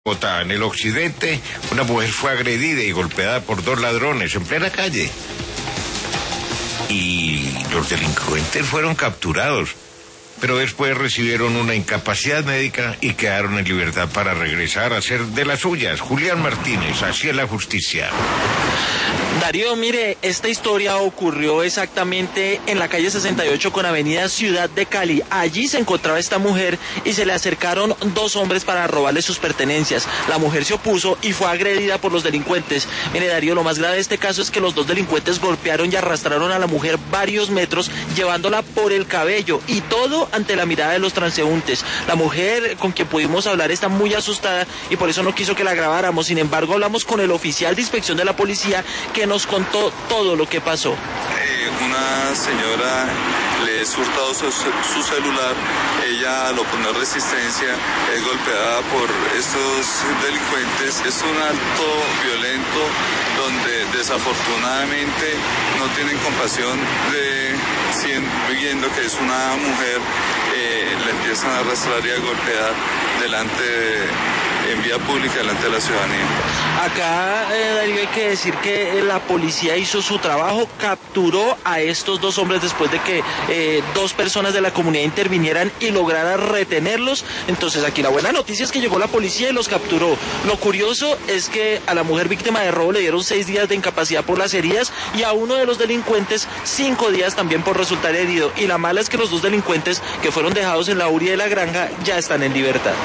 Bogotá, en el occidente, una mujer fue agredida y golpeada por dos ladrones en plena calle. Y los delincuentes fueron capturados, pero después recibieron una incapacidad médica y quedaron en libertad para regresar a hacer de las suyas. Julián Martínez, así es la justicia. Darío, mire, esta historia ocurrió exactamente en la calle 68 con avenida Ciudad de Cali. Allí se encontraba esta mujer y se le acercaron dos hombres para robarle sus pertenencias. La mujer se opuso y fue agredida por los delincuentes. Mire, Darío, lo más grave de este caso es que los dos delincuentes golpearon y arrastraron a la mujer varios metros, llevándola por el cabello, y todo ante la mirada de los transeúntes. La mujer con quien pudimos hablar está muy asustada y por eso no quiso que la grabáramos. Sin embargo, hablamos con el oficial de inspección de la policía, que nos contó todo lo que pasó. Una señora le es hurtado su celular, ella lo pone resistencia, es golpeada por estos delincuentes. Es un acto violento donde desafortunadamente no tienen compasión viendo que es una mujer, la empiezan a arrastrar y a golpear en vía pública delante de la ciudadanía. Acá, Darío, hay que decir que la policía hizo su trabajo, capturó a estos dos hombres después de que dos personas de la comunidad intervinieran y lograran retenerlos. Entonces aquí la buena noticia es que llegó la policía y los capturó. Lo curioso es que a la mujer víctima de robo le dieron 6 días de incapacidad por las heridas y a uno de los delincuentes 5 días también por resultar herido. Y la mala es que los dos delincuentes que fueron dejados en la URI de la Granja ya están en libertad.